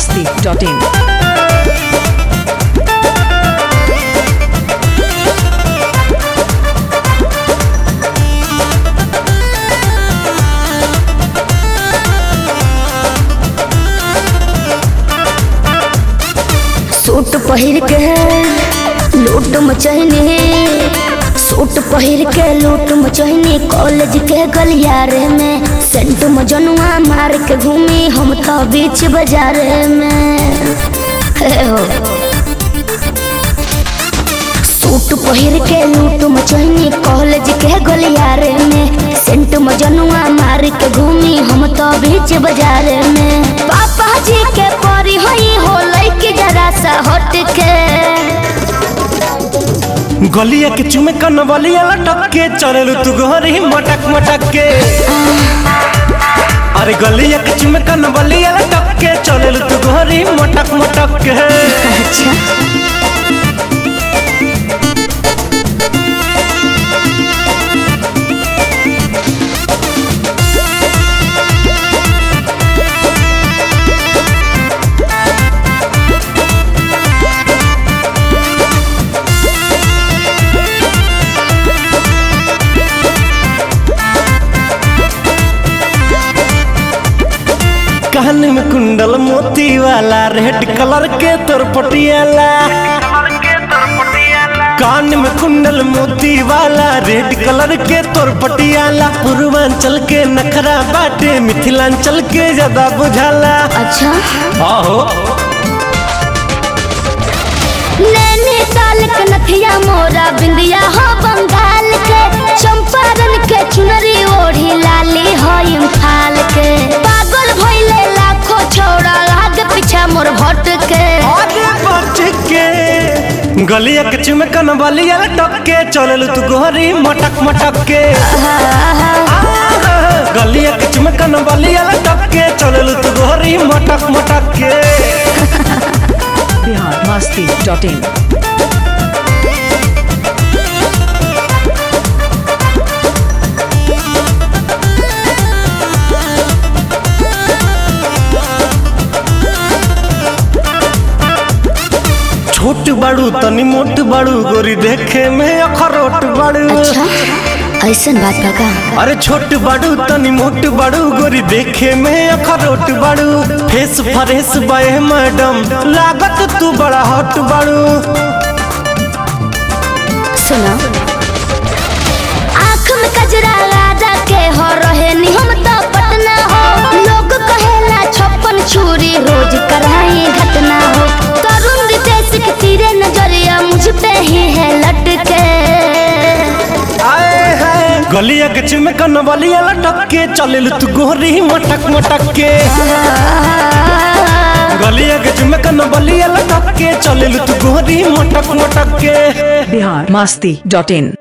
biharmasti.in। Suit पहिर के लूट मचहनी, सूट पहिर के लूट मचहनी, कॉलेज के गलियारे में सेंट मजनुआ मार के घूमी हम तो बीच बाजार में। हो सूट पहिर के लूट मचहनी, कॉलेज के गलियारे में सेंट मजनुआ मार के घूमी हम तो बीच बाजार में। पापा जी के परी होई हो लइके जरा सा हट के, गलिया के चुमे कनवलिया लटक के चललू तू घरी मटक मटक के। अरे गलिया के चुमे कनवलिया लटक के चललू तू घरी मटक मटक के। अच्छा कान में कुंडल मोती वाला रेड कलर के तोर पटियाला, कान में कुंडल मोती वाला रेड कलर के तोर पटियाला। पूर्वांचल के नखरा बाटे मिथिलांचल के ज्यादा बुझाला। अच्छा आहो नैनीताल के नथिया मोरा बिंदिया हो बंगाल के, चंपारण के चुनरी ओढ़ी लाली हो इम्फाल के। पागल भइले लाखों छौड़ा आगे पीछा मोर भट के। आगे बच के गलिया के चुमकन बलिया लटक के चललू तू गोरी मटक मटक के। गलिया के चुमकन बलिया लटक के चललू तू गोरी मटक मटक के। biharmasti.in। छोट बाड़ू तनी मोट बाड़ू गोरी देखे में अखरोट बाड़ू। अच्छा ऐसन बात बा का? अरे छोट बाड़ू तनी मोट बाड़ू गोरी देखे में अखरोट बाड़ू। फेस फ्रेश बाए मैडम लागत तू बड़ा हॉट बाड़ू। सुनो आँख में कजरा राजा के हो रहे नी हम तो पटना हो। लोग कहेला 56 छुरी रोज कराई घटना हो। तरुण रितेश के तीरे नजरिया मुझ पे ही है लटके। आए हैं गलिया के चुमकन बलिया लटक के चललू तू गोरी मटक मटक के। गलिया के चुमकन बलिया लटक के चललू तू गोरी मटक मटक के। biharmasti.in।